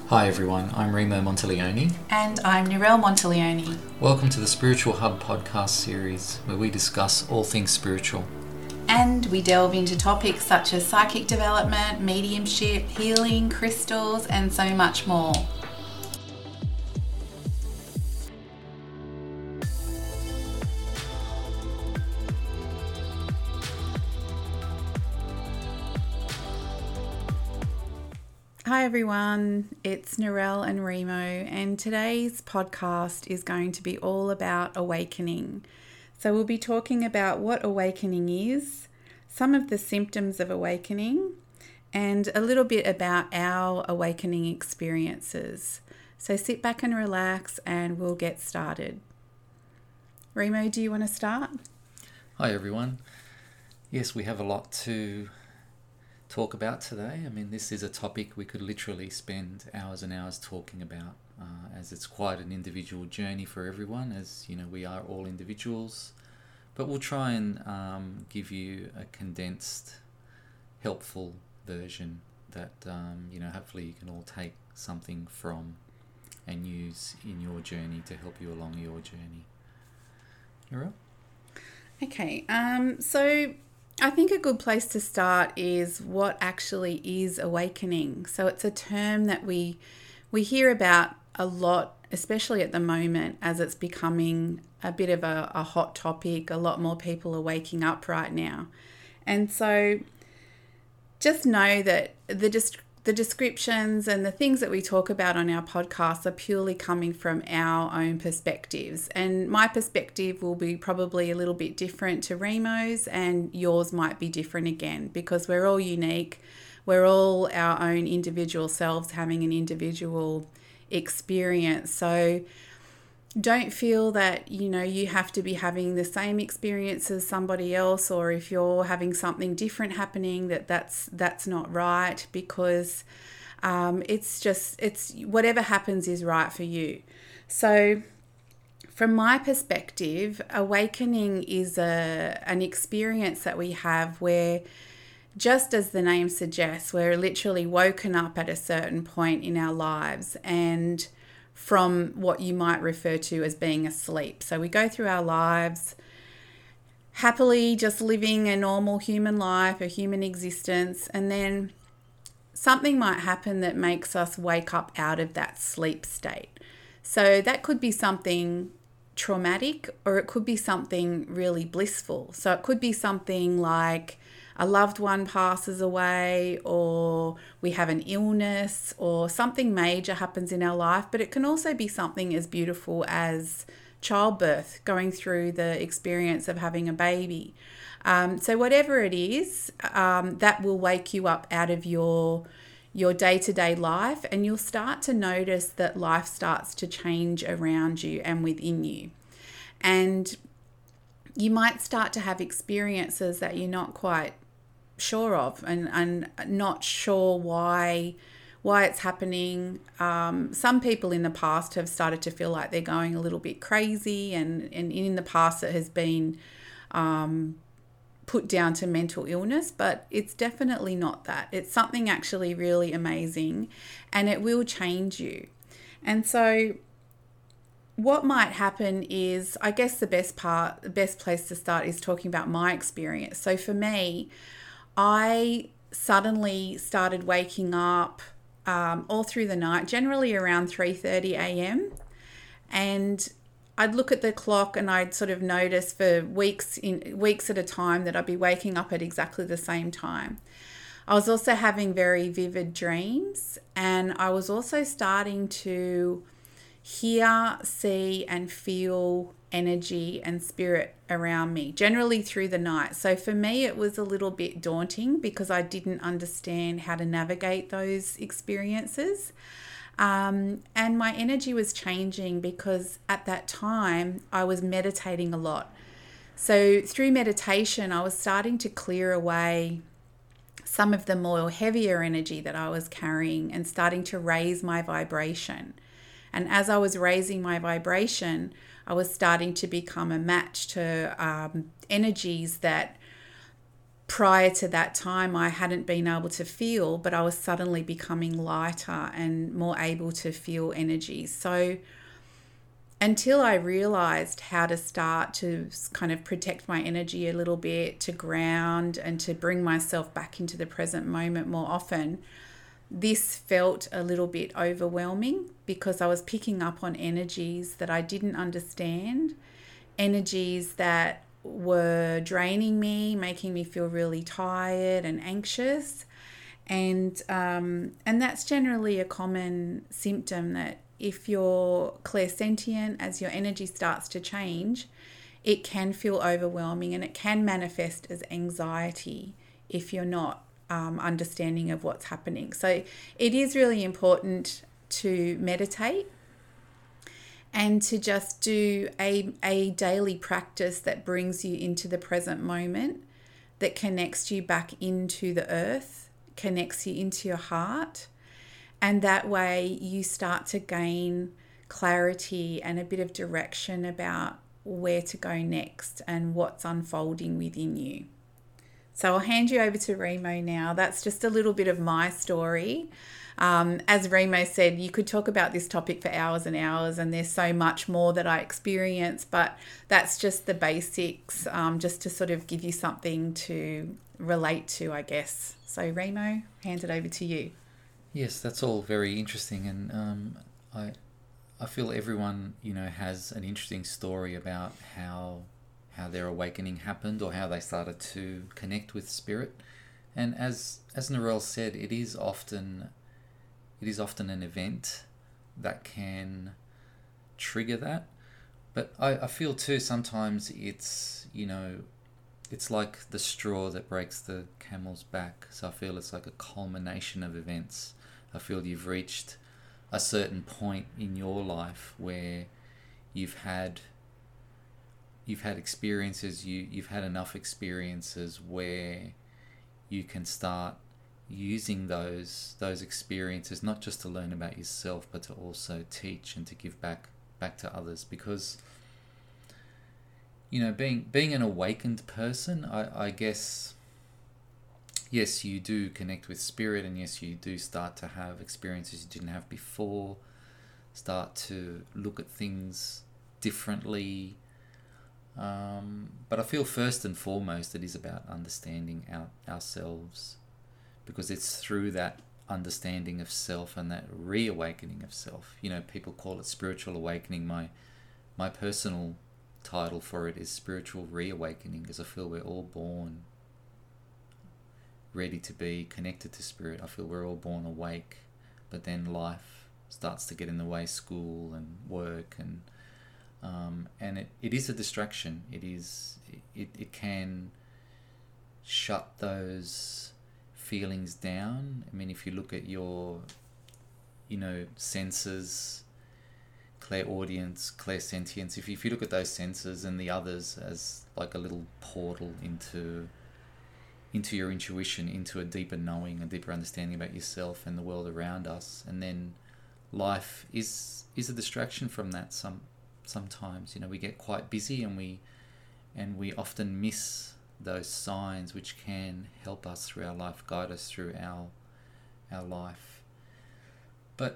Hi everyone, I'm Remo Monteleone. And I'm Narelle Monteleone. Welcome to the Spiritual Hub podcast series, where we discuss all things spiritual. And we delve into topics such as psychic development, mediumship, healing, crystals, and so much more. Hi everyone, it's Narelle and Remo, and today's podcast is going to be all about awakening. So we'll be talking about what awakening is, some of the symptoms of awakening, and a little bit about our awakening experiences. So sit back and relax and we'll get started. Remo, do you want to start? Hi everyone. Yes, we have a lot to talk about today. I mean, this is a topic we could literally spend hours and hours talking about, as it's quite an individual journey for everyone, as you know, we are all individuals, but we'll try and give you a condensed, helpful version that hopefully you can all take something from and use in your journey to help you along your journey. Narelle? Okay, so I think a good place to start is what actually is awakening. So it's a term that we hear about a lot, especially at the moment, as it's becoming a bit of a hot topic. A lot more people are waking up right now. And so just know that the descriptions and the things that we talk about on our podcast are purely coming from our own perspectives. And my perspective will be probably a little bit different to Remo's, and yours might be different again, because we're all unique. We're all our own individual selves having an individual experience. So don't feel that, you have to be having the same experience as somebody else, or if you're having something different happening, that's not right, because it's whatever happens is right for you. So from my perspective, awakening is an experience that we have where, just as the name suggests, we're literally woken up at a certain point in our lives and from what you might refer to as being asleep. So we go through our lives happily just living a normal human life, a human existence, and then something might happen that makes us wake up out of that sleep state. So that could be something traumatic, or it could be something really blissful. So it could be something like a loved one passes away, or we have an illness, or something major happens in our life. But it can also be something as beautiful as childbirth, going through the experience of having a baby. So whatever it is, that will wake you up out of your day-to-day life, and you'll start to notice that life starts to change around you and within you. And you might start to have experiences that you're not quite sure of, and not sure why it's happening. Some people in the past have started to feel like they're going a little bit crazy, and in the past it has been put down to mental illness, but it's definitely not that. It's something actually really amazing, and it will change you. And so what might happen is, I guess the best place to start is talking about my experience. So for me, I suddenly started waking up all through the night, generally around 3:30 a.m. And I'd look at the clock and I'd sort of notice for weeks at a time that I'd be waking up at exactly the same time. I was also having very vivid dreams, and I was also starting to hear, see, and feel energy and spirit around me, generally through the night. So for me, it was a little bit daunting because I didn't understand how to navigate those experiences. And my energy was changing because at that time I was meditating a lot. So through meditation, I was starting to clear away some of the more heavier energy that I was carrying and starting to raise my vibration. And as I was raising my vibration, I was starting to become a match to energies that prior to that time, I hadn't been able to feel, but I was suddenly becoming lighter and more able to feel energy. So until I realized how to start to kind of protect my energy a little bit, to ground and to bring myself back into the present moment more often, this felt a little bit overwhelming because I was picking up on energies that I didn't understand, energies that were draining me, making me feel really tired and anxious. And that's generally a common symptom, that if you're clairsentient, as your energy starts to change, it can feel overwhelming and it can manifest as anxiety if you're not understanding of what's happening. So it is really important to meditate and to just do a daily practice that brings you into the present moment, that connects you back into the earth, connects you into your heart. And that way you start to gain clarity and a bit of direction about where to go next and what's unfolding within you. So I'll hand you over to Remo now. That's just a little bit of my story. As Remo said, you could talk about this topic for hours and hours, and there's so much more that I experience, but that's just the basics, just to sort of give you something to relate to, I guess. So Remo, hand it over to you. Yes, that's all very interesting, and I feel everyone has an interesting story about how their awakening happened or how they started to connect with spirit. And as Narelle said, it is often an event that can trigger that. But I feel too sometimes it's like the straw that breaks the camel's back. So I feel it's like a culmination of events. I feel you've reached a certain point in your life where you've had experiences, you've had enough experiences where you can start using those experiences not just to learn about yourself, but to also teach and to give back to others. Because being an awakened person, I guess, yes, you do connect with spirit, and yes, you do start to have experiences you didn't have before, start to look at things differently. But I feel first and foremost it is about understanding ourselves, because it's through that understanding of self and that reawakening of self. People call it spiritual awakening. My personal title for it is spiritual reawakening, because I feel we're all born ready to be connected to spirit. I feel we're all born awake, but then life starts to get in the way, school and work, and it is a distraction. It can shut those feelings down. I mean, if you look at your senses, clairaudience, clairsentience, if you look at those senses and the others as like a little portal into your intuition, into a deeper knowing, a deeper understanding about yourself and the world around us, and then life is a distraction from that. Sometimes we get quite busy, and we often miss those signs which can help us through our life, guide us through our life. But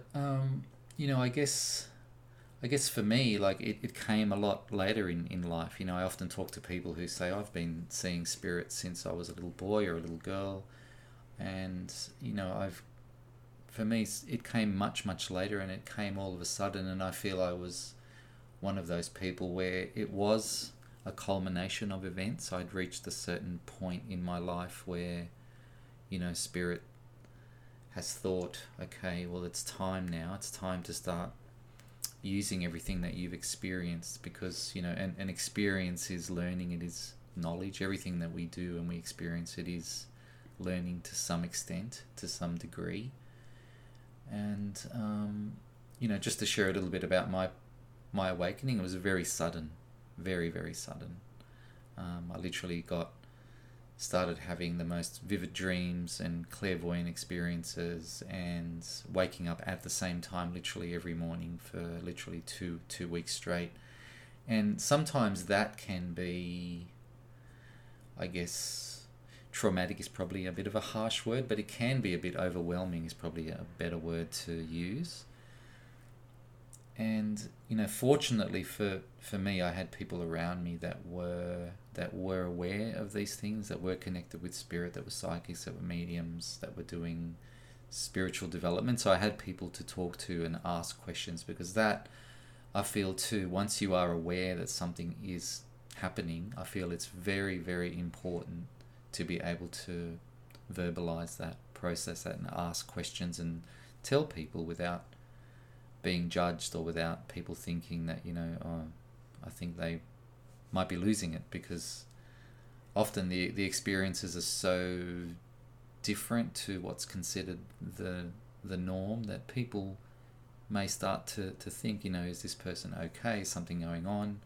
I guess for me, like it came a lot later in life. I often talk to people who say, I've been seeing spirits since I was a little boy or a little girl, and for me it came much later, and it came all of a sudden, and I feel I was one of those people where it was a culmination of events. I'd reached a certain point in my life where spirit has thought, okay, well, it's time now. It's time to start using everything that you've experienced, because an experience is learning, it is knowledge. Everything that we do and we experience, it is learning to some extent, to some degree. And just to share a little bit about my awakening, it was very sudden, very, very sudden. I literally started having the most vivid dreams and clairvoyant experiences, and waking up at the same time literally every morning for literally two weeks straight. And sometimes that can be, I guess, traumatic is probably a bit of a harsh word, but it can be a bit overwhelming is probably a better word to use. And fortunately for me, I had people around me that were aware of these things, that were connected with spirit, that were psychics, that were mediums, that were doing spiritual development. So I had people to talk to and ask questions, because that, I feel too, once you are aware that something is happening, I feel it's very, very important to be able to verbalize that, process that, and ask questions and tell people without being judged, or without people thinking that, I think they might be losing it, because often the experiences are so different to what's considered the norm that people may start to think, is this person okay? Is something going on?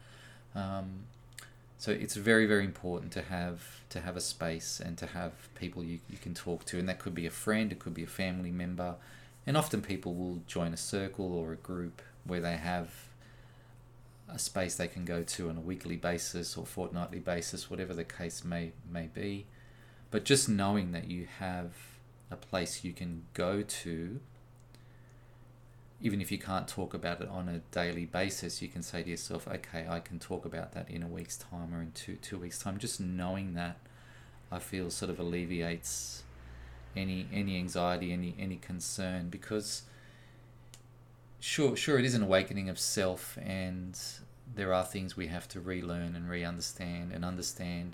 So it's very, very important to have a space and to have people you can talk to, and that could be a friend, it could be a family member, and often people will join a circle or a group where they have a space they can go to on a weekly basis or fortnightly basis, whatever the case may be. But just knowing that you have a place you can go to, even if you can't talk about it on a daily basis, you can say to yourself, okay, I can talk about that in a week's time or in two weeks' time. Just knowing that, I feel, sort of alleviates any anxiety, any concern, because sure it is an awakening of self, and there are things we have to relearn and re-understand and understand.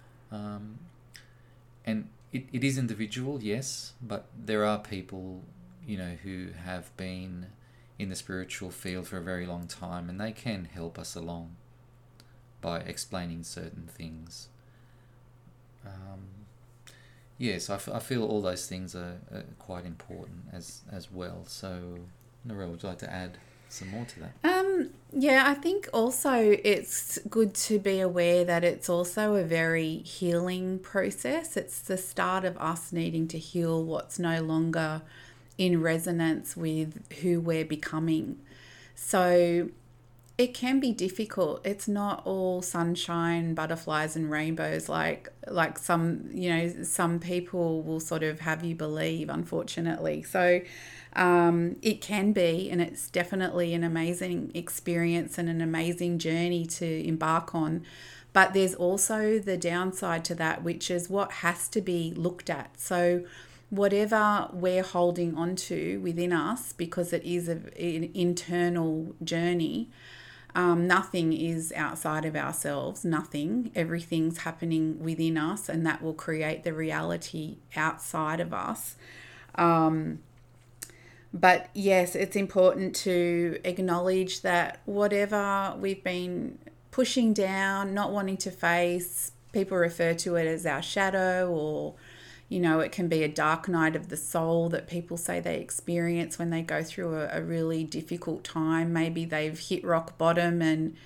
And it is individual, yes, but there are people, who have been in the spiritual field for a very long time, and they can help us along by explaining certain things. Yes, I feel all those things are quite important as well. So, Narelle, would you like to add some more to that? Yeah, I think also it's good to be aware that it's also a very healing process. It's the start of us needing to heal what's no longer in resonance with who we're becoming. So it can be difficult. It's not all sunshine, butterflies and rainbows like some people will sort of have you believe, unfortunately. So it can be, and it's definitely an amazing experience and an amazing journey to embark on. But there's also the downside to that, which is what has to be looked at. So whatever we're holding on to within us, because it is an internal journey, nothing is outside of ourselves, nothing. Everything's happening within us, and that will create the reality outside of us. But yes, it's important to acknowledge that whatever we've been pushing down, not wanting to face, people refer to it as our shadow, or it can be a dark night of the soul that people say they experience when they go through a really difficult time. Maybe they've hit rock bottom, and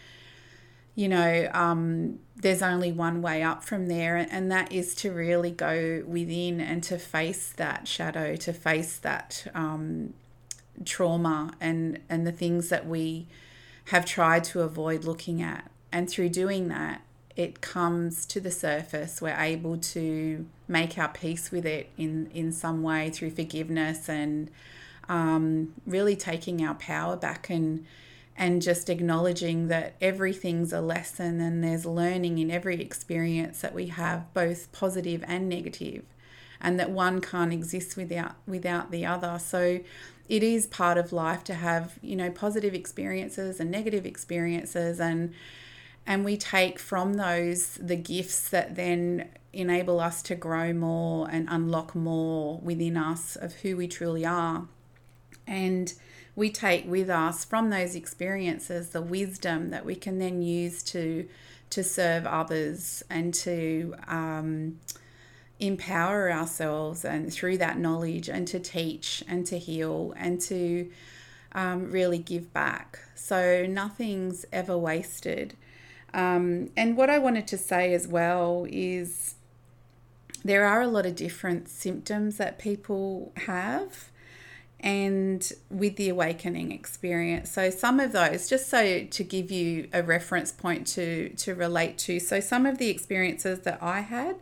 there's only one way up from there, and that is to really go within and to face that shadow, to face that trauma and the things that we have tried to avoid looking at. And through doing that, it comes to the surface. We're able to make our peace with it in some way through forgiveness and really taking our power back and just acknowledging that everything's a lesson, and there's learning in every experience that we have, both positive and negative, and that one can't exist without the other. So it is part of life to have, positive experiences and negative experiences, and we take from those the gifts that then enable us to grow more and unlock more within us of who we truly are. And we take with us from those experiences the wisdom that we can then use to serve others and to empower ourselves, and through that knowledge, and to teach and to heal and to really give back. So nothing's ever wasted. And what I wanted to say as well is there are a lot of different symptoms that people have, and with the awakening experience. So some of those, just so to give you a reference point to relate to, so some of the experiences that I had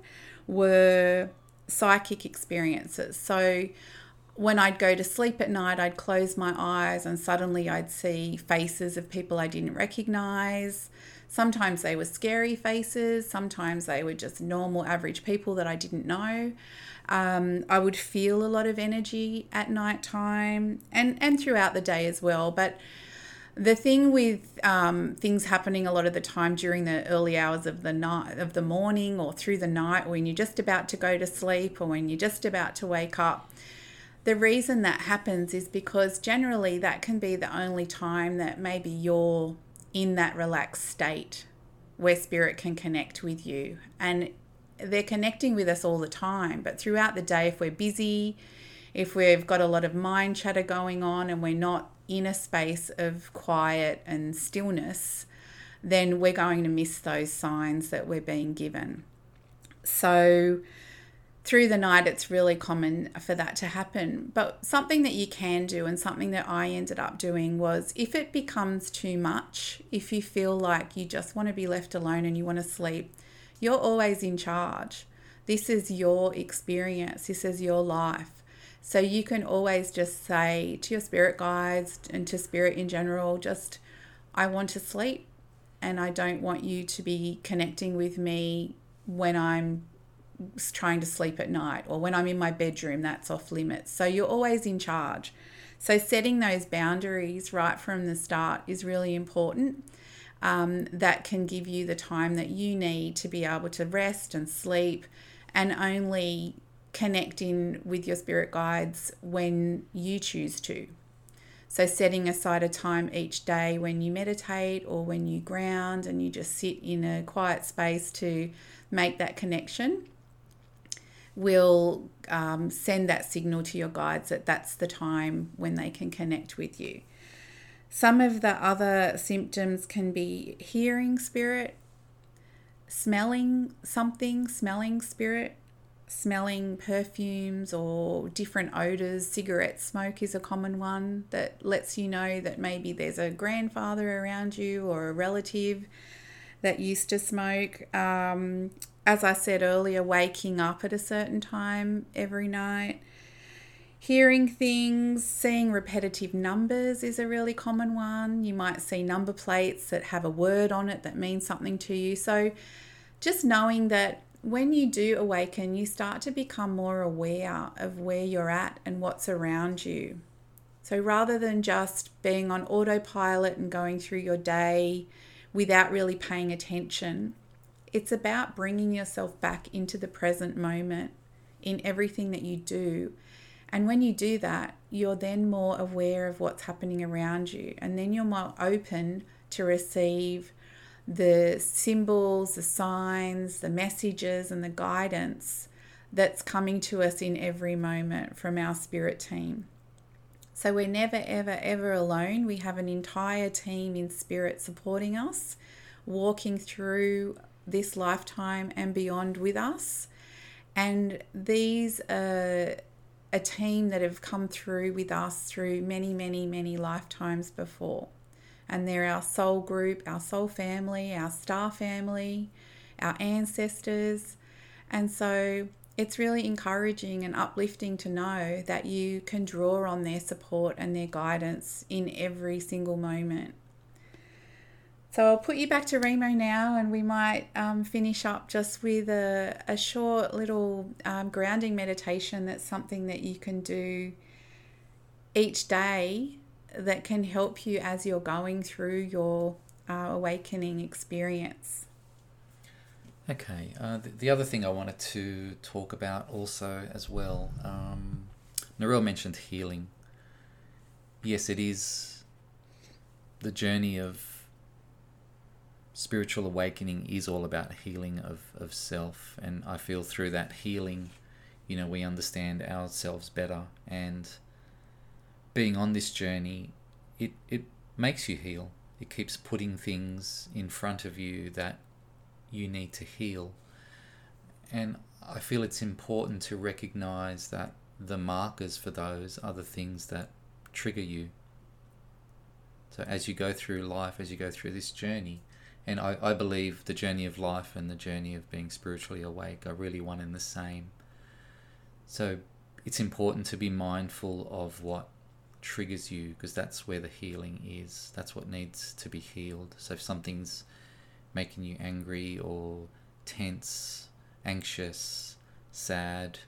were psychic experiences. So when I'd go to sleep at night, I'd close my eyes and suddenly I'd see faces of people I didn't recognize. Sometimes they were scary faces, sometimes they were just normal, average people that I didn't know. I would feel a lot of energy at night time and throughout the day as well. But the thing with things happening a lot of the time during the early hours of the night, of the morning, or through the night when you're just about to go to sleep or when you're just about to wake up, the reason that happens is because generally that can be the only time that maybe you're in that relaxed state where spirit can connect with you. And they're connecting with us all the time, but throughout the day, if we're busy, if we've got a lot of mind chatter going on and we're not in a space of quiet and stillness, then we're going to miss those signs that we're being given. So through the night, it's really common for that to happen. But something that you can do, and something that I ended up doing, was if it becomes too much, if you feel like you just want to be left alone and you want to sleep, you're always in charge. This is your experience. This is your life. So you can always just say to your spirit guides and to spirit in general, just, I want to sleep and I don't want you to be connecting with me when I'm trying to sleep at night, or when I'm in my bedroom, that's off limits. So you're always in charge. So setting those boundaries right from the start is really important. That can give you the time that you need to be able to rest and sleep, and only connect in with your spirit guides when you choose to. So setting aside a time each day when you meditate or when you ground and you just sit in a quiet space to make that connection will send that signal to your guides that that's the time when they can connect with you. Some of the other symptoms can be hearing spirit, smelling something, smelling spirit, smelling perfumes or different odors. Cigarette smoke is a common one that lets you know that maybe there's a grandfather around you or a relative that used to smoke. As I said earlier, waking up at a certain time every night. Hearing things, seeing repetitive numbers is a really common one. You might see number plates that have a word on it that means something to you. So just knowing that when you do awaken, you start to become more aware of where you're at and what's around you. So rather than just being on autopilot and going through your day without really paying attention, it's about bringing yourself back into the present moment in everything that you do. And when you do that, you're then more aware of what's happening around you. And then you're more open to receive the symbols, the signs, the messages, and the guidance that's coming to us in every moment from our spirit team. So we're never, ever, ever alone. We have an entire team in spirit supporting us, walking through this lifetime and beyond with us. And these are a team that have come through with us through many, many, many lifetimes before. And they're our soul group, our soul family, our star family, our ancestors. And so it's really encouraging and uplifting to know that you can draw on their support and their guidance in every single moment. So I'll put you back to Remo now, and we might finish up just with a short little grounding meditation. That's something that you can do each day that can help you as you're going through your awakening experience. Okay, the other thing I wanted to talk about also as well, Narelle mentioned healing. Yes, it is the journey of spiritual awakening is all about healing of self, and I feel through that healing, we understand ourselves better, and being on this journey, it makes you heal. It keeps putting things in front of you that you need to heal, and I feel it's important to recognize that the markers for those are the things that trigger you. So as you go through life, as you go through this journey, And I believe the journey of life and the journey of being spiritually awake are really one and the same. So it's important to be mindful of what triggers you, because that's where the healing is. That's what needs to be healed. So if something's making you angry or tense, anxious, sad,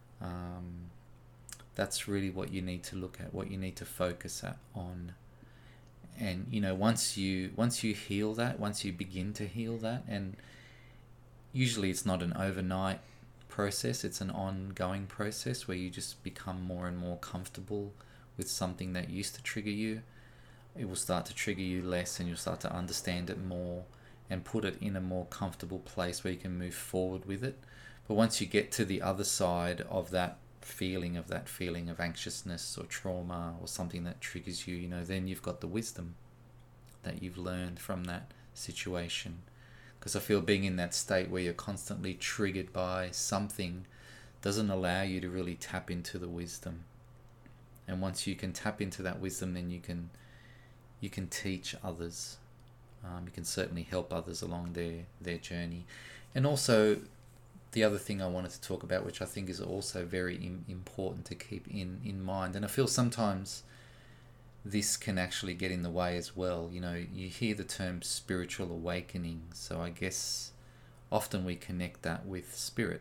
that's really what you need to look at, what you need to focus on. And once you heal that, once you begin to heal that, and usually it's not an overnight process, it's an ongoing process where you just become more and more comfortable with something that used to trigger you. It will start to trigger you less, and you'll start to understand it more and put it in a more comfortable place where you can move forward with it. But once you get to the other side of that feeling of anxiousness or trauma or something that triggers you, then you've got the wisdom that you've learned from that situation. Because I feel being in that state where you're constantly triggered by something doesn't allow you to really tap into the wisdom. And once you can tap into that wisdom, then you can teach others. You can certainly help others along their journey. And also, the other thing I wanted to talk about, which I think is also very important to keep in mind, and I feel sometimes this can actually get in the way as well. You hear the term spiritual awakening, so I guess often we connect that with spirit.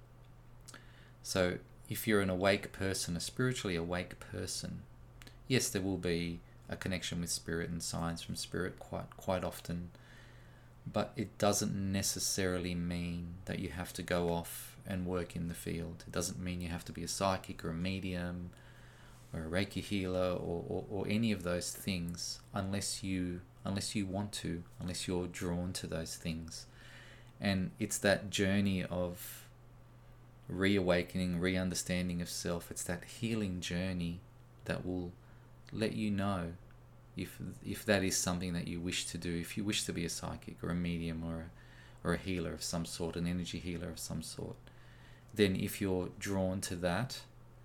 So if you're an awake person, a spiritually awake person, yes, there will be a connection with spirit and signs from spirit quite often. But it doesn't necessarily mean that you have to go off and work in the field. It doesn't mean you have to be a psychic or a medium or a Reiki healer or any of those things unless you want to, unless you're drawn to those things. And it's that journey of reawakening, re-understanding of self. It's that healing journey that will let you know if that is something that you wish to do, if you wish to be a psychic or a medium or a healer of some sort, an energy healer of some sort. Then if you're drawn to that,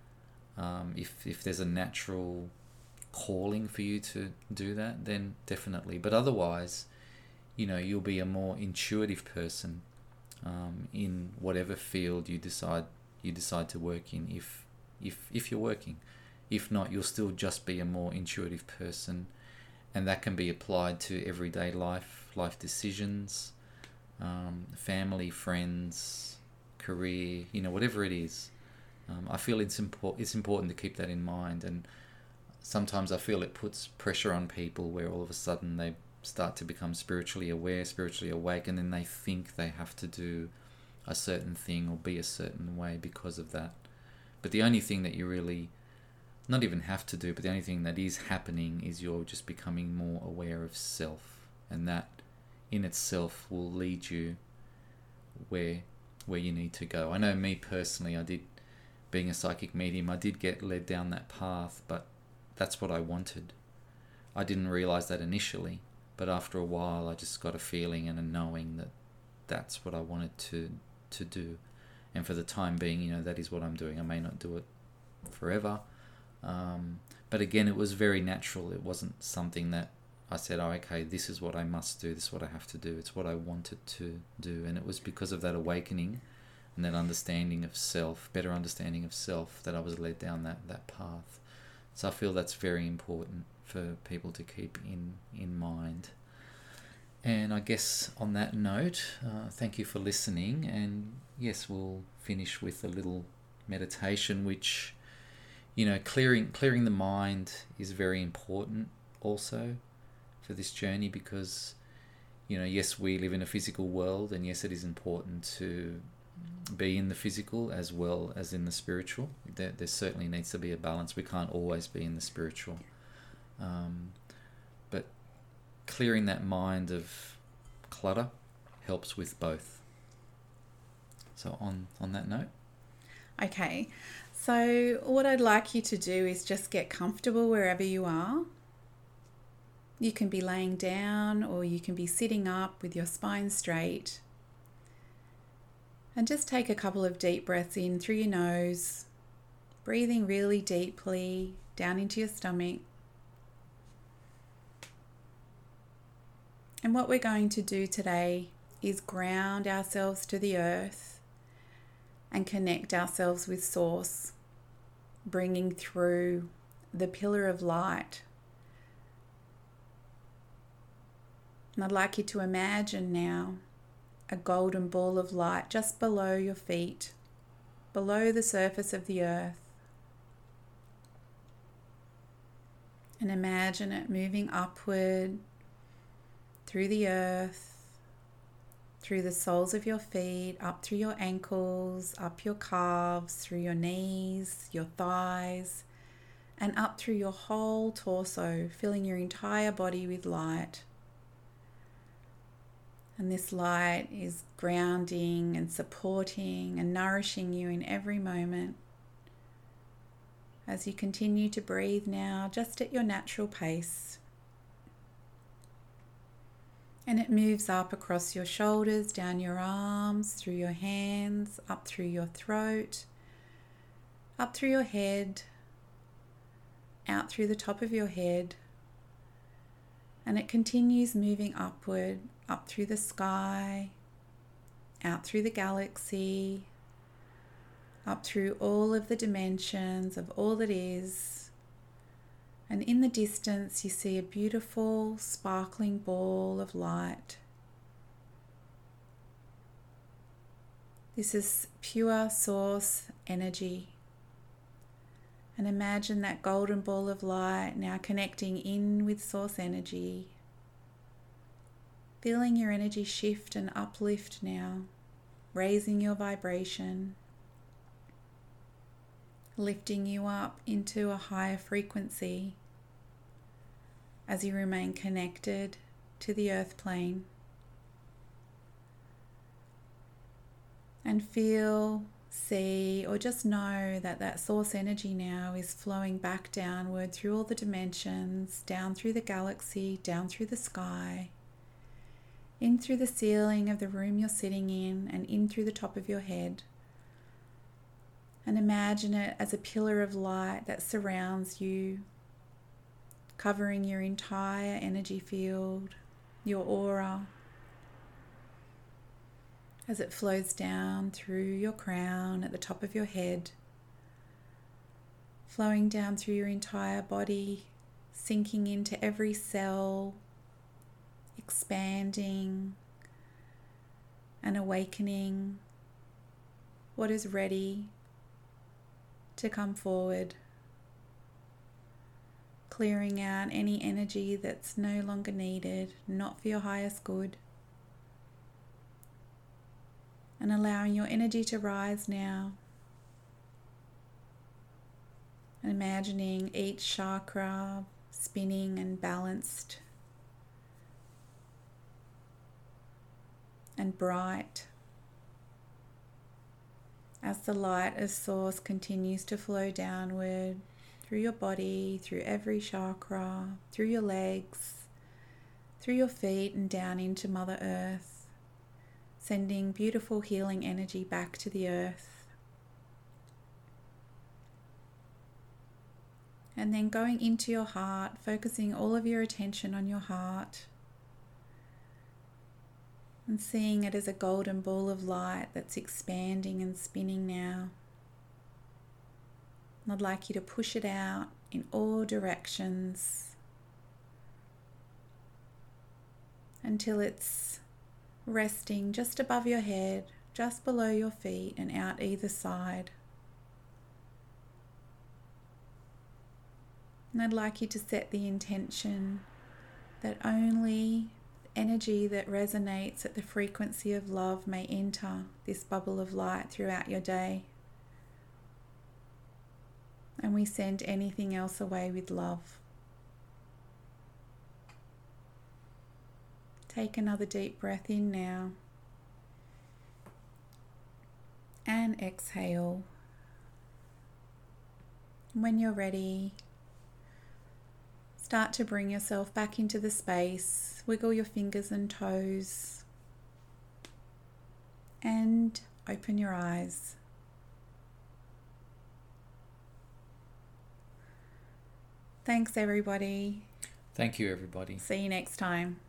if there's a natural calling for you to do that, then definitely. But otherwise, you'll be a more intuitive person in whatever field you decide to work in, if you're working. If not, you'll still just be a more intuitive person, and that can be applied to everyday life decisions, family, friends, career, whatever it is. I feel it's important to keep that in mind, and sometimes I feel it puts pressure on people where all of a sudden they start to become spiritually aware, spiritually awake, and then they think they have to do a certain thing or be a certain way because of that. But the only thing that you really not even have to do, but the only thing that is happening is you're just becoming more aware of self, and that in itself will lead you where you need to go. I know me personally, being a psychic medium, I did get led down that path, but that's what I wanted. I didn't realize that initially, but after a while I just got a feeling and a knowing that that's what I wanted to do. And for the time being, that is what I'm doing. I may not do it forever, but again, it was very natural. It wasn't something that I said, oh, okay, this is what I must do, this is what I have to do. It's what I wanted to do, and it was because of that awakening and that understanding of self, better understanding of self, that I was led down that path. So I feel that's very important for people to keep in mind. And I guess on that note, thank you for listening, and yes, we'll finish with a little meditation, which, clearing the mind is very important also for this journey, because yes, we live in a physical world, and yes, it is important to be in the physical as well as in the spiritual. There certainly needs to be a balance. We can't always be in the spiritual, but clearing that mind of clutter helps with both. So on that note. Okay, so what I'd like you to do is just get comfortable wherever you are. You can be laying down, or you can be sitting up with your spine straight. And just take a couple of deep breaths in through your nose, breathing really deeply down into your stomach. And what we're going to do today is ground ourselves to the earth and connect ourselves with Source, bringing through the pillar of light. And I'd like you to imagine now a golden ball of light just below your feet, below the surface of the earth. And imagine it moving upward through the earth, through the soles of your feet, up through your ankles, up your calves, through your knees, your thighs, and up through your whole torso, filling your entire body with light. And this light is grounding and supporting and nourishing you in every moment. As you continue to breathe now, just at your natural pace. And it moves up across your shoulders, down your arms, through your hands, up through your throat, up through your head, out through the top of your head. And it continues moving upward, up through the sky, out through the galaxy, up through all of the dimensions of all that is. And in the distance, you see a beautiful, sparkling ball of light. This is pure Source energy. And imagine that golden ball of light now connecting in with Source energy. Feeling your energy shift and uplift now, raising your vibration, lifting you up into a higher frequency as you remain connected to the earth plane. And feel, see, or just know that that Source energy now is flowing back downward through all the dimensions, down through the galaxy, down through the sky, in through the ceiling of the room you're sitting in, and in through the top of your head. And imagine it as a pillar of light that surrounds you, covering your entire energy field, your aura, as it flows down through your crown at the top of your head, flowing down through your entire body, sinking into every cell, expanding and awakening what is ready to come forward, clearing out any energy that's no longer needed, not for your highest good, and allowing your energy to rise now, and imagining each chakra spinning and balanced and bright as the light of Source continues to flow downward through your body, through every chakra, through your legs, through your feet and down into Mother Earth, sending beautiful healing energy back to the earth. And then going into your heart, focusing all of your attention on your heart, and seeing it as a golden ball of light that's expanding and spinning now. And I'd like you to push it out in all directions until it's resting just above your head, just below your feet, and out either side. And I'd like you to set the intention that only energy that resonates at the frequency of love may enter this bubble of light throughout your day. And we send anything else away with love. Take another deep breath in now. And exhale. When you're ready, start to bring yourself back into the space. Wiggle your fingers and toes. And open your eyes. Thanks, everybody. Thank you, everybody. See you next time.